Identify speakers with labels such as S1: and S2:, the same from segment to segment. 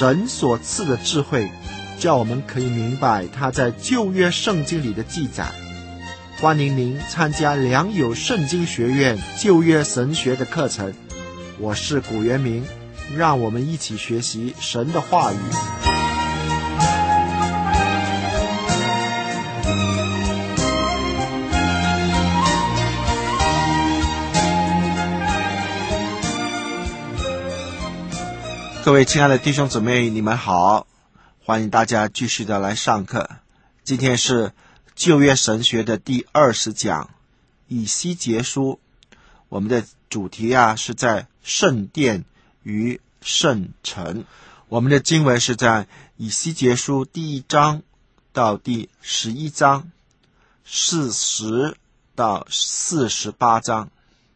S1: 神所赐的智慧，叫我们可以明白他在旧约圣经里的记载。欢迎您参加良友圣经学院旧约神学的课程。我是古元明，让我们一起学习神的话语。各位亲爱的弟兄姊妹，你们好，欢迎大家继续的来上课。今天是旧约神学的第20讲，以西结书。我们的主题是在圣殿与圣城。我们的经文是在以西结书第1章到第11章，40到48章。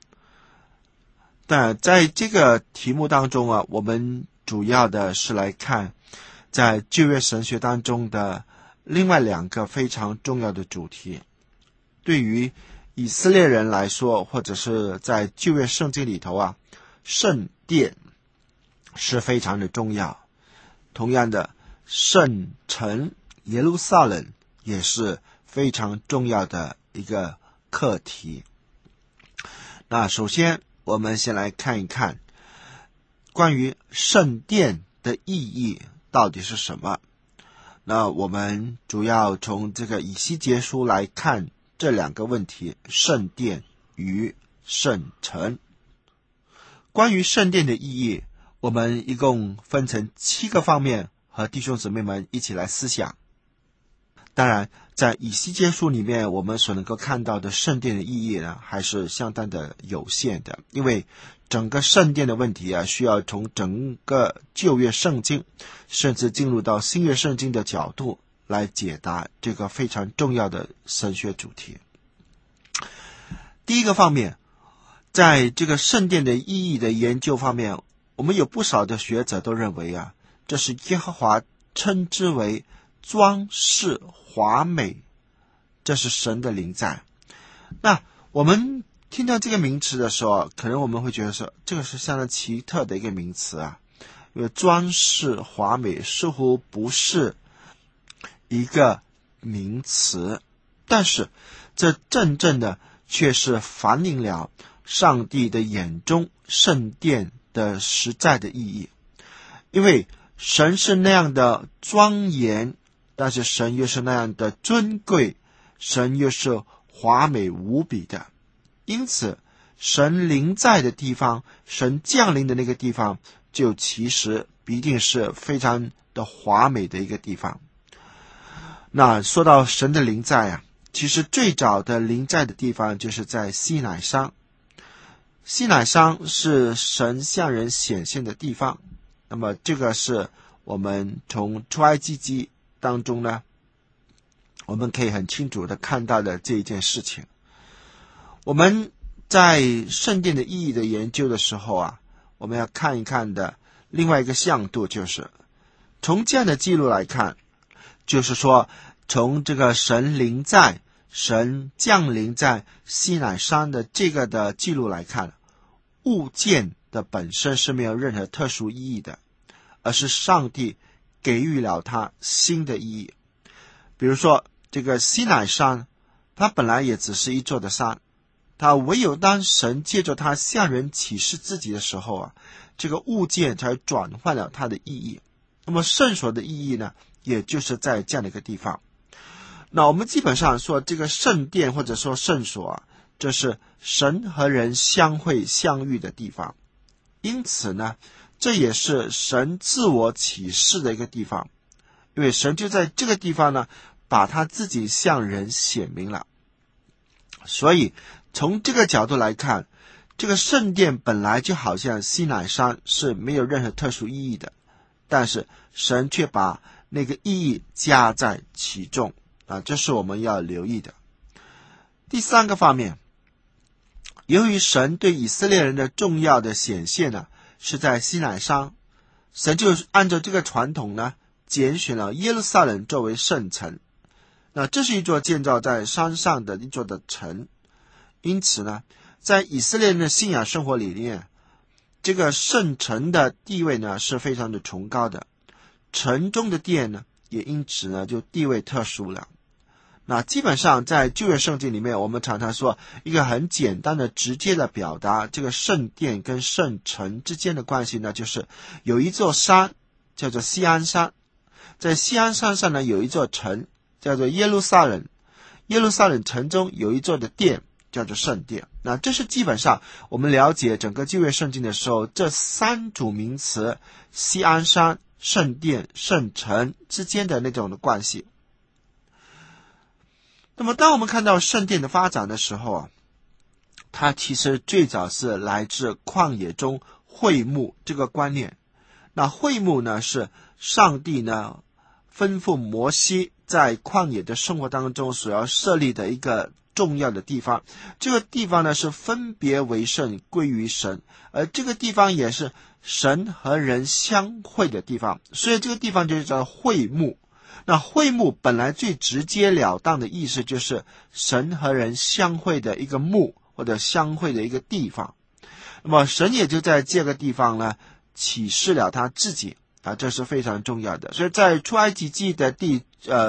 S1: 但在这个题目当中我们主要的是来看在旧约神学当中的另外2个非常重要的主题。对于以色列人来说，或者是在旧约圣经里头圣殿是非常的重要。同样的，圣城耶路撒冷也是非常重要的一个课题。那首先我们先来看一看关于圣殿的意义到底是什么。那我们主要从这个以西结书来看这2个问题，圣殿与圣城。关于圣殿的意义，我们一共分成7个方面，和弟兄姊妹们一起来思想。当然在以西结书里面，我们所能够看到的圣殿的意义呢，还是相当的有限的，因为整个圣殿的问题需要从整个旧约圣经甚至进入到新约圣经的角度来解答这个非常重要的神学主题。第一个方面，在这个圣殿的意义的研究方面，我们有不少的学者都认为这是耶和华称之为装饰华美，这是神的临在。那我们听到这个名词的时候，可能我们会觉得说这个是相当奇特的一个名词因为装饰华美似乎不是一个名词，但是这真正的却是反映了上帝的眼中圣殿的实在的意义。因为神是那样的庄严，但是神又是那样的尊贵，神又是华美无比的。因此神临在的地方，神降临的那个地方，就其实必定是非常的华美的一个地方。那说到神的临在其实最早的临在的地方就是在西乃山。西乃山是神向人显现的地方。那么这个是我们从出埃及记当中呢，我们可以很清楚的看到的这一件事情。我们在圣殿的意义的研究的时候我们要看一看的另外一个向度，就是从这样的记录来看，就是说从这个神临在，神降临在西乃山的这个的记录来看，物件的本身是没有任何特殊意义的，而是上帝给予了它新的意义。比如说这个西乃山，它本来也只是一座的山，它唯有当神借着它向人启示自己的时候这个物件才转换了它的意义。那么圣所的意义呢，也就是在这样的一个地方。那我们基本上说这个圣殿或者说圣所这是神和人相会相遇的地方。因此呢，这也是神自我启示的一个地方，因为神就在这个地方呢，把他自己向人显明了。所以从这个角度来看，这个圣殿本来就好像西乃山是没有任何特殊意义的，但是神却把那个意义加在其中这是我们要留意的。第3个方面，由于神对以色列人的重要的显现呢，是在西乃山，神就按照这个传统呢，拣选了耶路撒冷作为圣城。那这是一座建造在山上的一座的城，因此呢，在以色列人的信仰生活里面，这个圣城的地位呢是非常的崇高的。 城中的殿呢，也因此呢就地位特殊了。那基本上在旧约圣经里面，我们常常说一个很简单的直接的表达这个圣殿跟圣城之间的关系呢，就是有一座山叫做锡安山，在锡安山上呢有一座城叫做耶路撒冷，耶路撒冷城中有一座的殿叫做圣殿。那这是基本上我们了解整个旧约圣经的时候，这三组名词锡安山、圣殿、圣城之间的那种的关系。那么当我们看到圣殿的发展的时候啊，它其实最早是来自旷野中会幕这个观念。那会幕呢，是上帝呢吩咐摩西在旷野的生活当中所要设立的一个重要的地方。这个地方呢是分别为圣，归于神，而这个地方也是神和人相会的地方，所以这个地方就叫会幕。那会幕本来最直截了当的意思就是神和人相会的一个幕，或者相会的一个地方。那么神也就在这个地方呢启示了他自己啊，这是非常重要的。所以在出埃及记的第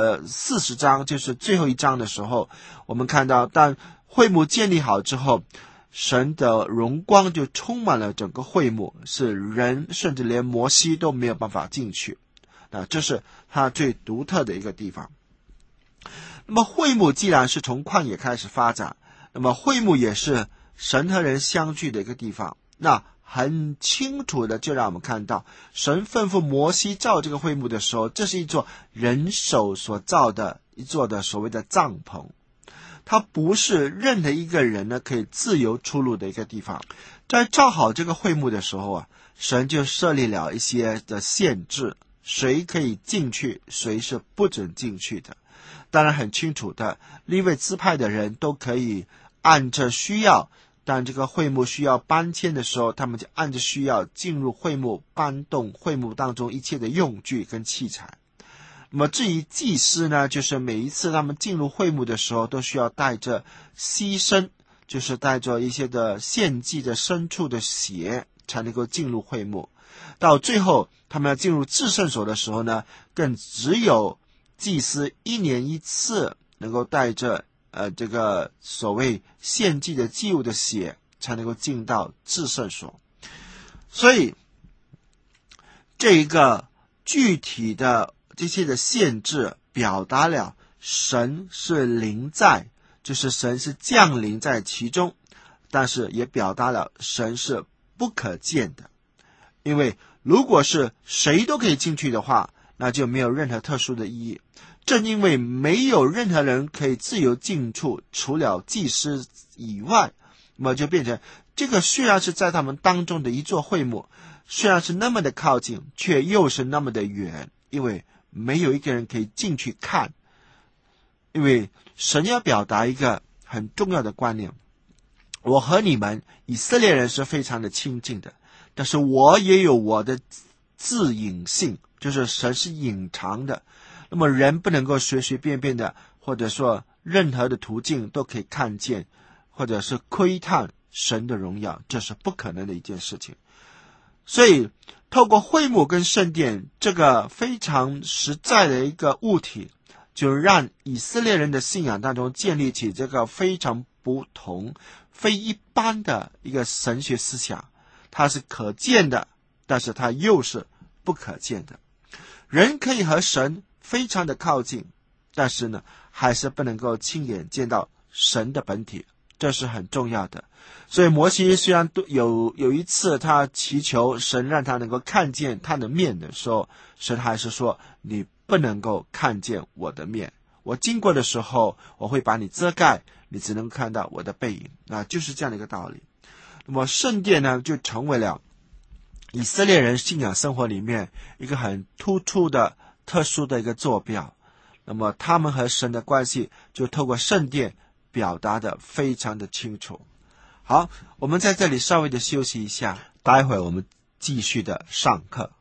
S1: 40章，就是最后一章的时候，我们看到当会幕建立好之后，神的荣光就充满了整个会幕，是人甚至连摩西都没有办法进去。那这是它最独特的一个地方。那么会幕既然是从旷野开始发展，那么会幕也是神和人相聚的一个地方。那很清楚的就让我们看到，神吩咐摩西造这个会幕的时候，这是一座人手所造的一座的所谓的帐篷，它不是任何一个人呢可以自由出入的一个地方。在造好这个会幕的时候啊，神就设立了一些的限制，谁可以进去，谁是不准进去的。当然很清楚的，利未支派的人都可以按着需要，当这个会幕需要搬迁的时候，他们就按着需要进入会幕，搬动会幕当中一切的用具跟器材。那么至于祭司呢，就是每一次他们进入会幕的时候，都需要带着牺牲，就是带着一些的献祭的牲畜的血，才能够进入会幕。到最后他们要进入至圣所的时候呢，更只有祭司1年1次能够带着这个所谓献祭的祭物的血，才能够进到至圣所。所以这一个具体的这些的限制表达了神是临在，就是神是降临在其中，但是也表达了神是不可见的。因为如果是谁都可以进去的话，那就没有任何特殊的意义。正因为没有任何人可以自由进出，除了祭司以外，那么就变成这个虽然是在他们当中的一座会幕，虽然是那么的靠近，却又是那么的远，因为没有一个人可以进去看。因为神要表达一个很重要的观念，我和你们以色列人是非常的亲近的，但是我也有我的自隐性，就是神是隐藏的。那么人不能够随随便便的，或者说任何的途径都可以看见，或者是窥探神的荣耀，这是不可能的一件事情。所以透过会幕跟圣殿这个非常实在的一个物体，就让以色列人的信仰当中建立起这个非常不同非一般的一个神学思想。它是可见的，但是它又是不可见的。人可以和神非常的靠近，但是呢，还是不能够亲眼见到神的本体，这是很重要的。所以摩西虽然有一次他祈求神让他能够看见他的面的时候，神还是说你不能够看见我的面，我经过的时候我会把你遮盖，你只能看到我的背影。那就是这样的一个道理。那么圣殿呢，就成为了以色列人信仰生活里面一个很突出的特殊的一个坐标。那么他们和神的关系就透过圣殿表达的非常的清楚。好，我们在这里稍微的休息一下，待会我们继续的上课。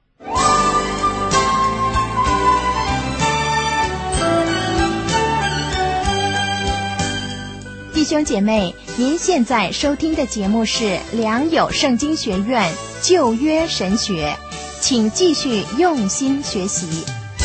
S2: 弟兄姐妹，您现在收听的节目是良友圣经学院旧约神学， 请继续用心学习。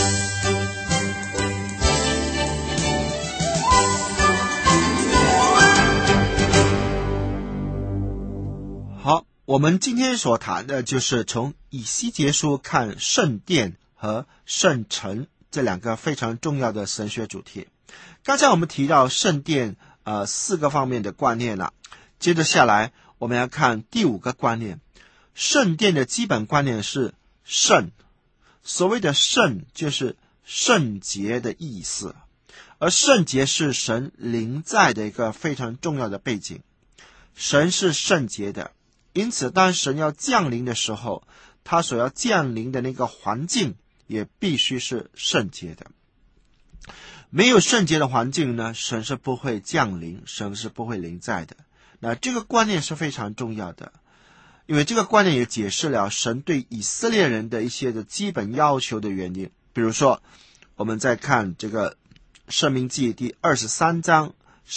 S1: 好，我们今天所谈的就是从以西结书看圣殿和圣城这两个非常重要的神学主题。刚才我们提到圣殿4个方面的观念了，接着下来我们要看第5个观念。圣殿的基本观念是圣，所谓的圣就是圣洁的意思，而圣洁是神临在的一个非常重要的背景。神是圣洁的，因此当神要降临的时候，他所要降临的那个环境也必须是圣洁的。没有圣洁的环境呢，神是不会降临，神是不会临在的。那这个观念是非常重要的，因为这个观念也解释了神对以色列人的一些的基本要求的原因。比如说我们在看这个申命记第23章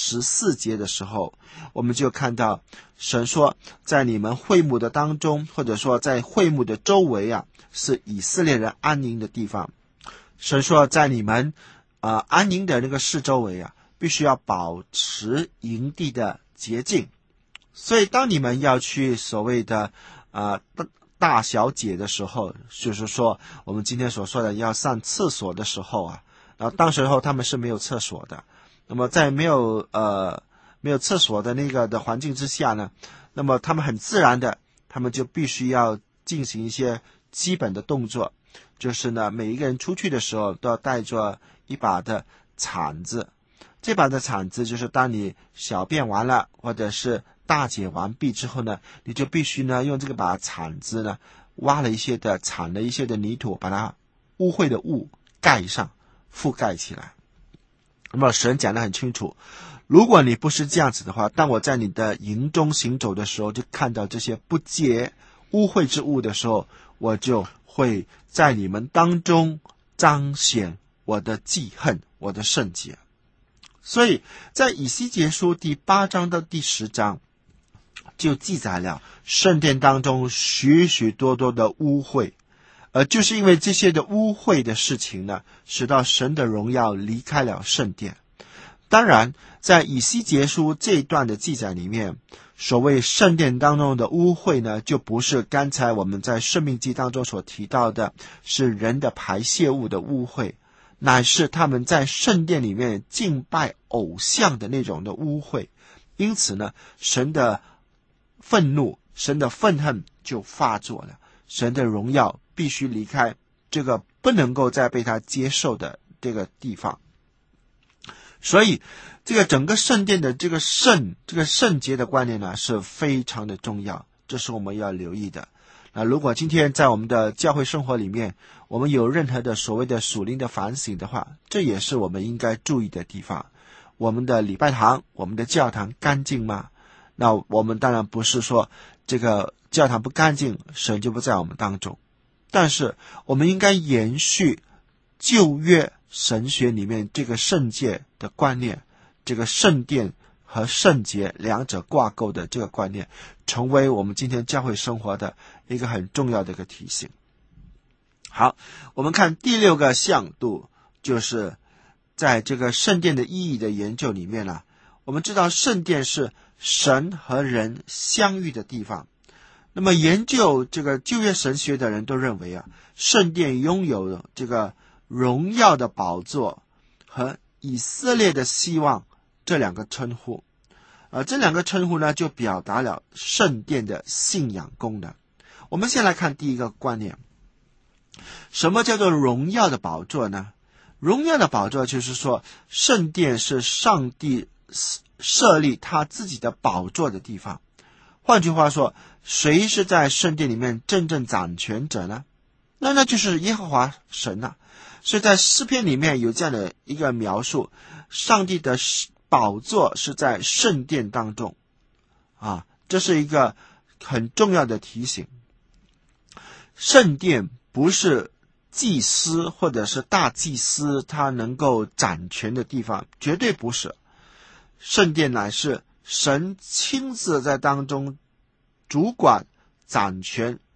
S1: 14节的时候，我们就看到神说，在你们会幕的当中，或者说在会幕的周围是以色列人安营的地方。神说在你们安营的那个四周围必须要保持营地的洁净。所以当你们要去所谓的大小解的时候，就是说我们今天所说的要上厕所的时候然后当时候他们是没有厕所的，那么在没有厕所的那个的环境之下呢，那么他们很自然的，他们就必须要进行一些基本的动作，就是呢每一个人出去的时候都要带着一把的铲子。这把的铲子就是当你小便完了或者是大解完毕之后呢，你就必须呢用这个把铲子呢挖了一些的铲了一些的泥土，把它污秽的物盖上覆盖起来。那么神讲得很清楚，如果你不是这样子的话，当我在你的营中行走的时候，就看到这些不洁污秽之物的时候，我就会在你们当中彰显我的记恨，我的圣洁。所以在以西结书第8章到第10章就记载了圣殿当中许许多多的污秽，就是因为这些的污秽的事情呢，使到神的荣耀离开了圣殿。当然在以西结书这一段的记载里面，所谓圣殿当中的污秽呢，就不是刚才我们在申命记当中所提到的是人的排泄物的污秽，乃是他们在圣殿里面敬拜偶像的那种的污秽。因此呢，神的愤怒，神的愤恨就发作了，神的荣耀必须离开这个不能够再被他接受的这个地方。所以这个整个圣殿的这个圣洁的观念呢是非常的重要，这是我们要留意的。那如果今天在我们的教会生活里面，我们有任何的所谓的属灵的反省的话，这也是我们应该注意的地方。我们的礼拜堂，我们的教堂干净吗？那我们当然不是说这个教堂不干净，神就不在我们当中。但是我们应该延续旧约神学里面这个圣洁的观念，这个圣殿和圣洁两者挂钩的这个观念，成为我们今天教会生活的一个很重要的一个提醒。好，我们看第6个向度，就是在这个圣殿的意义的研究里面呢，我们知道圣殿是神和人相遇的地方。那么研究这个旧约神学的人都认为圣殿拥有这个荣耀的宝座和以色列的希望这两个称呼。这两个称呼呢，就表达了圣殿的信仰功能。我们先来看第一个观念，什么叫做荣耀的宝座呢？荣耀的宝座就是说，圣殿是上帝设立他自己的宝座的地方。换句话说，谁是在圣殿里面真正掌权者呢？那就是耶和华神啊。所以在诗篇里面有这样的一个描述，上帝的宝座是在圣殿当中这是一个很重要的提醒。圣殿不是祭司或者是大祭司他能够掌权的地方，绝对不是。圣殿乃是神亲自在当中主管掌权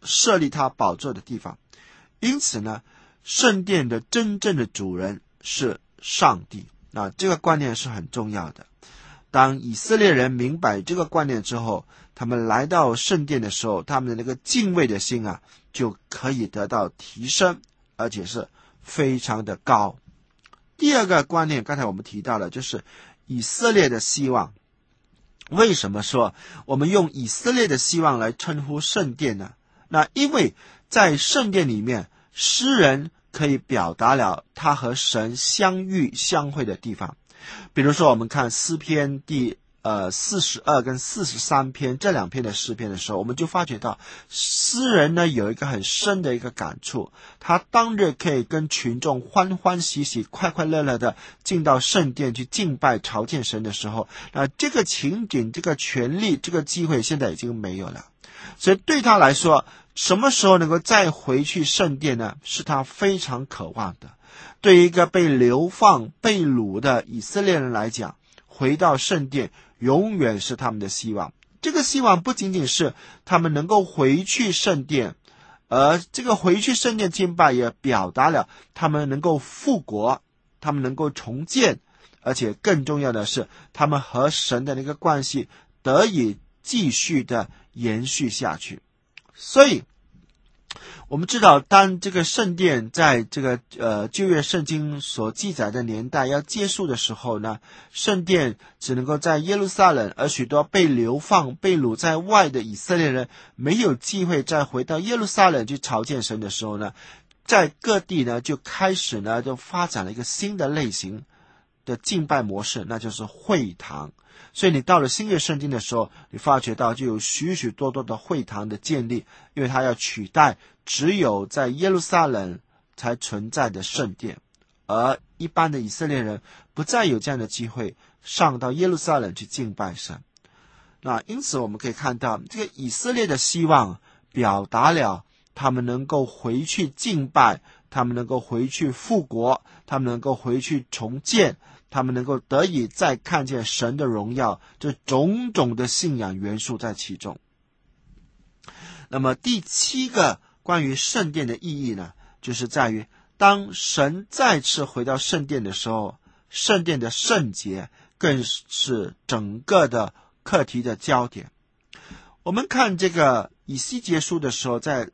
S1: 设立他宝座的地方。因此呢，圣殿的真正的主人是上帝。这个观念是很重要的。当以色列人明白这个观念之后，他们来到圣殿的时候，他们的那个敬畏的心就可以得到提升，而且是非常的高。第二个观念，刚才我们提到了，就是以色列的希望。为什么说我们用以色列的希望来称呼圣殿呢？因为在圣殿里面，诗人可以表达了他和神相遇相会的地方。比如说我们看诗篇第42跟43篇这两篇的诗篇的时候，我们就发觉到诗人呢有一个很深的一个感触，他当日可以跟群众欢欢喜喜快快乐乐的进到圣殿去敬拜朝见神的时候，这个情景这个权利这个机会现在已经没有了。所以对他来说，什么时候能够再回去圣殿呢，是他非常渴望的。对于一个被流放被掳的以色列人来讲，回到圣殿永远是他们的希望。这个希望不仅仅是他们能够回去圣殿，而这个回去圣殿敬拜也表达了他们能够复国，他们能够重建，而且更重要的是他们和神的那个关系得以继续的延续下去。所以我们知道，当这个圣殿在这个旧约圣经所记载的年代要结束的时候呢，圣殿只能够在耶路撒冷，而许多被流放被掳在外的以色列人没有机会再回到耶路撒冷去朝见神的时候呢，在各地呢就开始呢就发展了一个新的类型的敬拜模式，那就是会堂。所以你到了新约圣经的时候，你发觉到就有许许多多的会堂的建立，因为它要取代只有在耶路撒冷才存在的圣殿，而一般的以色列人不再有这样的机会上到耶路撒冷去敬拜神。因此我们可以看到，这个以色列的希望表达了他们能够回去敬拜，他们能够回去复国，他们能够回去重建，他们能够得以再看见神的荣耀，这种种的信仰元素在其中。那么第7个关于圣殿的意义呢，就是在于当神再次回到圣殿的时候，圣殿的圣洁更是整个的课题的焦点。我们看这个以西结书的时候，在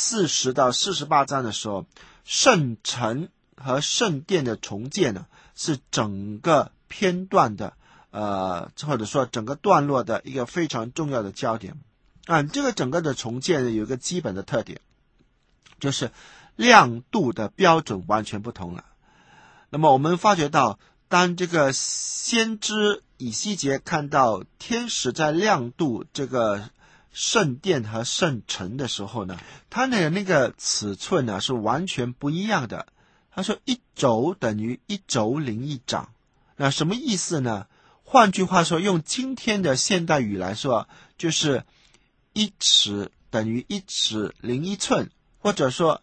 S1: 40到48章的时候，圣城和圣殿的重建呢，是整个篇段的或者说整个段落的一个非常重要的焦点。这个整个的重建有一个基本的特点，就是亮度的标准完全不同了。那么我们发觉到，当这个先知以西结看到天使在亮度这个圣殿和圣城的时候呢，他的那个尺寸呢是完全不一样的。他说1肘等于1肘零1掌。那什么意思呢？换句话说，用今天的现代语来说，就是1尺等于1尺零1寸，或者说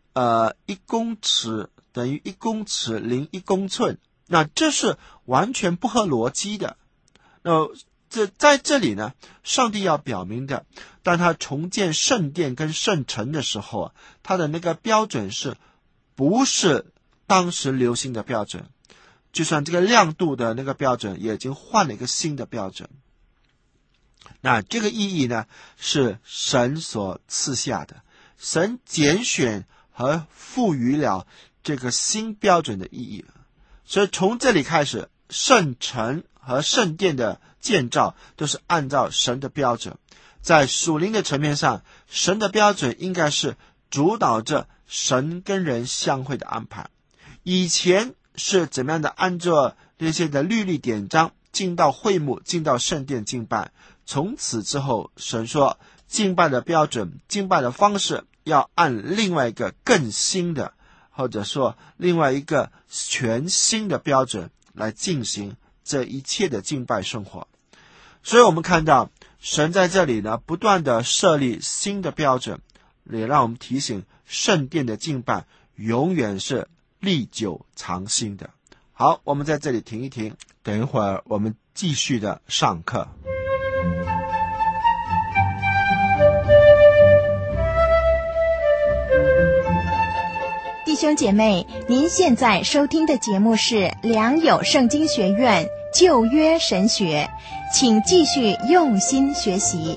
S1: 1公尺等于1公尺零1公寸。那这是完全不合逻辑的。在这里呢，上帝要表明的，当他重建圣殿跟圣城的时候，他的那个标准是不是当时流行的标准，就算这个亮度的那个标准也已经换了一个新的标准。那这个意义呢，是神所赐下的，神拣选和赋予了这个新标准的意义。所以从这里开始，圣城和圣殿的建造都是按照神的标准。在属灵的层面上，神的标准应该是主导着神跟人相会的安排。以前是怎么样的按照这些的律例典章进到会幕，进到圣殿敬拜，从此之后神说敬拜的标准，敬拜的方式要按另外一个更新的，或者说另外一个全新的标准来进行这一切的敬拜生活。所以我们看到神在这里呢不断的设立新的标准，也让我们提醒圣殿的敬拜永远是历久常新的。好，我们在这里停一停，等一会儿我们继续的上课。
S2: 弟兄姐妹，您现在收听的节目是良友圣经学院旧约神学，请继续用心学习。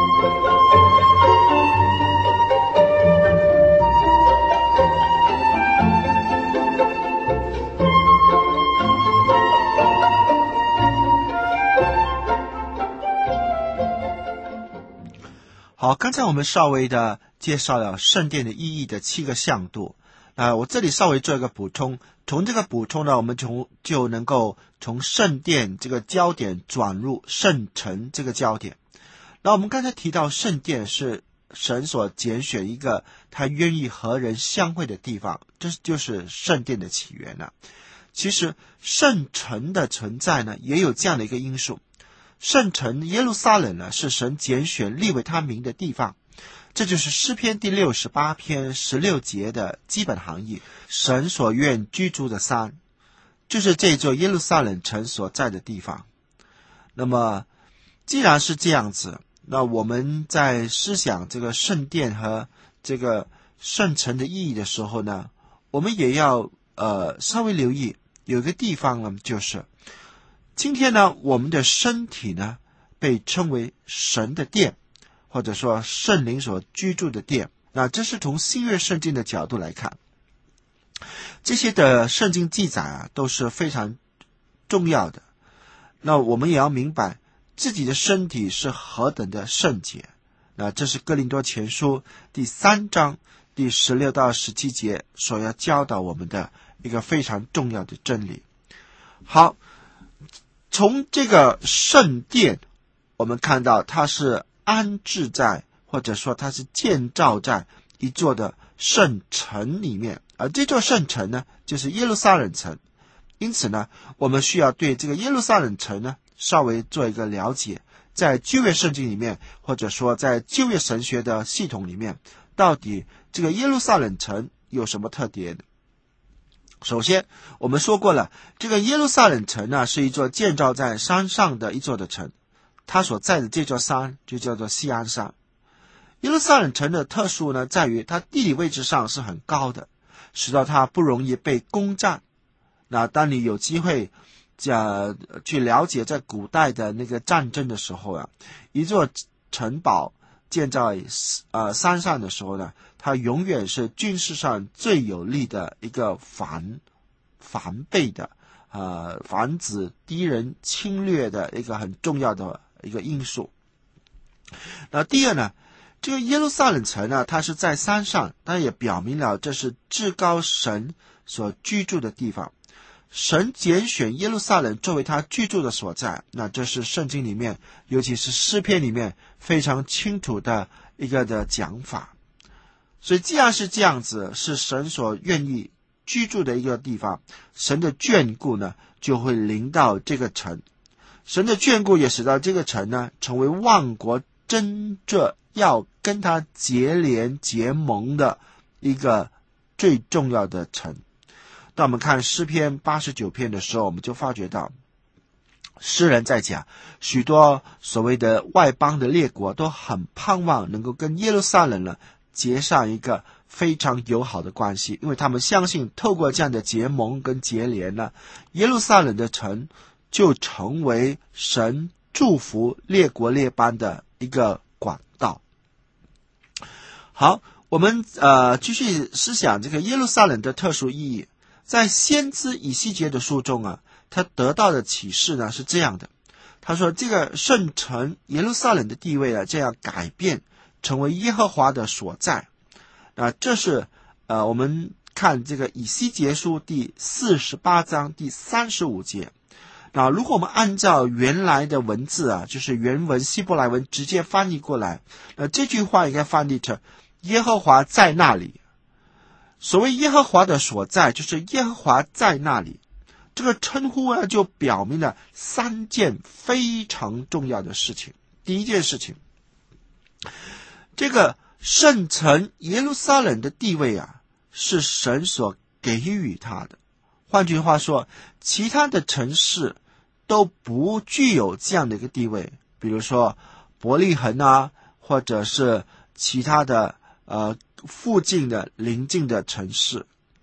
S1: 好，刚才我们稍微的介绍了圣殿的意义的7个向度。我这里稍微做一个补充，从这个补充呢，我们就能够从圣殿这个焦点转入圣城这个焦点。那我们刚才提到圣殿是神所拣选一个他愿意和人相会的地方，这就是圣殿的起源了。其实圣城的存在呢，也有这样的一个因素。圣城耶路撒冷呢，是神拣选立为他名的地方，这就是诗篇第68篇16节的基本含义。神所愿居住的山，就是这座耶路撒冷城所在的地方。那么既然是这样子，那我们在思想这个圣殿和这个圣城的意义的时候呢，我们也要稍微留意有一个地方呢，就是今天呢，我们的身体呢被称为神的殿，或者说圣灵所居住的殿。那这是从新约圣经的角度来看，这些的圣经记载啊都是非常重要的。那我们也要明白自己的身体是何等的圣洁。那这是哥林多前书第3章第16到17节所要教导我们的一个非常重要的真理。好，从这个圣殿我们看到它是安置在，或者说它是建造在一座的圣城里面，而这座圣城呢就是耶路撒冷城。因此呢，我们需要对这个耶路撒冷城呢稍微做一个了解，在旧约圣经里面，或者说在旧约神学的系统里面，到底这个耶路撒冷城有什么特点。首先我们说过了，这个耶路撒冷城呢是一座建造在山上的一座的城，它所在的这座山就叫做锡安山。耶路撒冷城的特殊呢在于它地理位置上是很高的，使到它不容易被攻占。那当你有机会去了解在古代的那个战争的时候啊，一座城堡建造山上的时候呢，它永远是军事上最有利的一个防备的防止敌人侵略的一个很重要的一个因素。那第二呢，这个耶路撒冷城呢，它是在山上，但也表明了这是至高神所居住的地方。神拣选耶路撒冷作为他居住的所在，那这是圣经里面，尤其是诗篇里面非常清楚的一个的讲法。所以既然是这样子，是神所愿意居住的一个地方，神的眷顾呢就会临到这个城。神的眷顾也使到这个城呢成为万国争着要跟他结连结盟的一个最重要的城。当我们看诗篇89篇的时候，我们就发觉到诗人在讲，许多所谓的外邦的列国都很盼望能够跟耶路撒冷呢结上一个非常友好的关系，因为他们相信透过这样的结盟跟结连呢，耶路撒冷的城就成为神祝福列国列邦的一个管道。好，我们继续思想这个耶路撒冷的特殊意义。在先知以西结的书中啊，他得到的启示呢是这样的，他说这个圣城耶路撒冷的地位啊这样改变，成为耶和华的所在。这是我们看这个以西结书第48章第35节。那如果我们按照原来的文字啊，就是原文希伯来文直接翻译过来，这句话应该翻译成耶和华在那里。所谓耶和华的所在，就是耶和华在那里。这个称呼呢，就表明了3件非常重要的事情。第一件事情，这个圣城耶路撒冷的地位啊，是神所给予他的。换句话说，其他的城市都不具有这样的一个地位，比如说伯利恒啊，或者是其他的附近的邻近的城市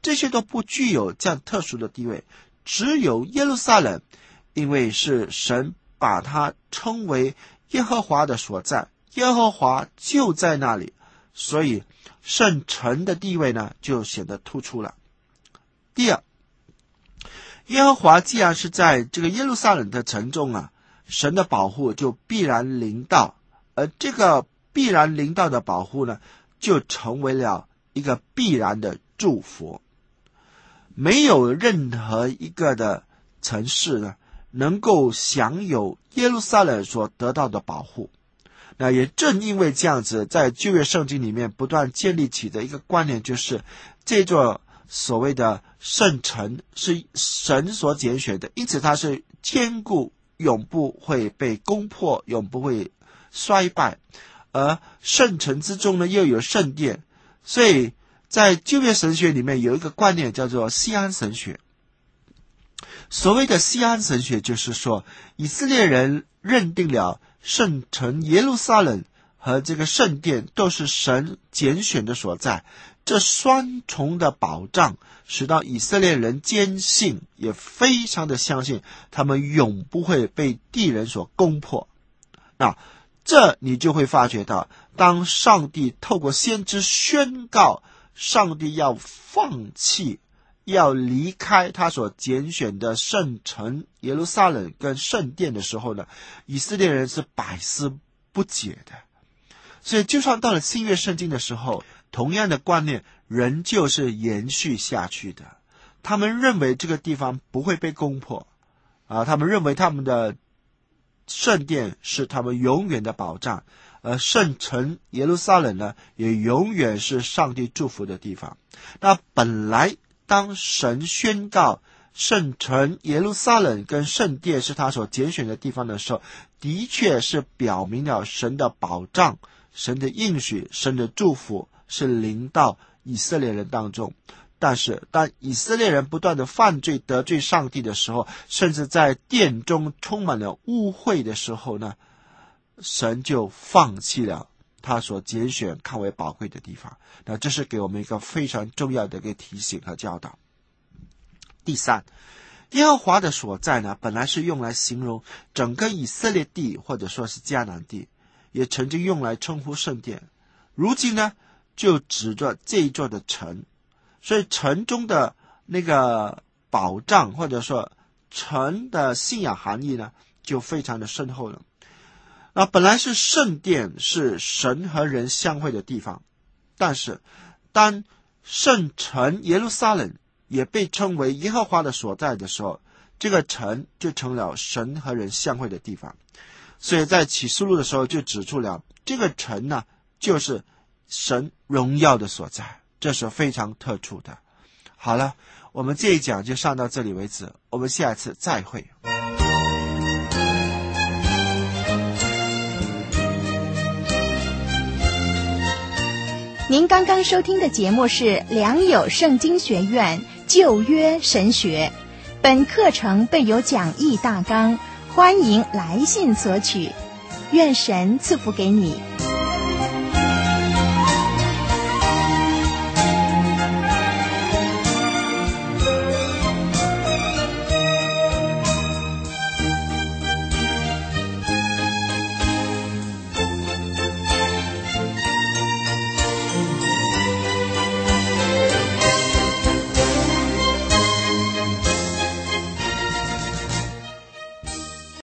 S1: 这些都不具有这样特殊的地位，只有耶路撒冷，因为是神把它称为耶和华的所在，耶和华就在那里，所以圣城的地位呢就显得突出了。第二，耶和华既然是在这个耶路撒冷的城中啊，神的保护就必然临到，而这个必然临到的保护呢，就成为了一个必然的祝福。没有任何一个的城市呢，能够享有耶路撒冷所得到的保护。那也正因为这样子，在旧约圣经里面不断建立起的一个观念，就是这座所谓的圣城是神所拣选的，因此它是坚固，永不会被攻破，永不会衰败。而圣城之中呢，又有圣殿，所以在旧约神学里面有一个观念叫做锡安神学。所谓的锡安神学，就是说以色列人认定了圣城耶路撒冷和这个圣殿都是神拣选的所在，这双重的保障使到以色列人坚信，也非常的相信他们永不会被敌人所攻破。那这你就会发觉到，当上帝透过先知宣告上帝要放弃，要离开他所拣选的圣城耶路撒冷跟圣殿的时候呢，以色列人是百思不解的。所以就算到了新约圣经的时候，同样的观念仍旧是延续下去的。他们认为这个地方不会被攻破他们认为他们的圣殿是他们永远的保障，而圣城耶路撒冷呢，也永远是上帝祝福的地方。那本来当神宣告圣城耶路撒冷跟圣殿是他所拣选的地方的时候，的确是表明了神的保障，神的应许，神的祝福是临到以色列人当中。但是当以色列人不断的犯罪得罪上帝的时候，甚至在殿中充满了污秽的时候呢，神就放弃了他所拣选看为宝贵的地方。那这是给我们一个非常重要的一个提醒和教导。第三，耶和华的所在呢，本来是用来形容整个以色列地或者说是迦南地，也曾经用来称呼圣殿，如今呢就指着这一座的城。所以城中的那个保障或者说城的信仰含义呢，就非常的深厚了。那本来是圣殿，是神和人相会的地方，但是当圣城耶路撒冷也被称为耶和华的所在的时候，这个城就成了神和人相会的地方。所以在启示录的时候就指出了这个城呢，就是神荣耀的所在，这是非常特殊的。好了，我们这一讲就上到这里为止，我们下一次再会。
S2: 您刚刚收听的节目是良友圣经学院旧约神学，本课程备有讲义大纲，欢迎来信索取。愿神赐福给你。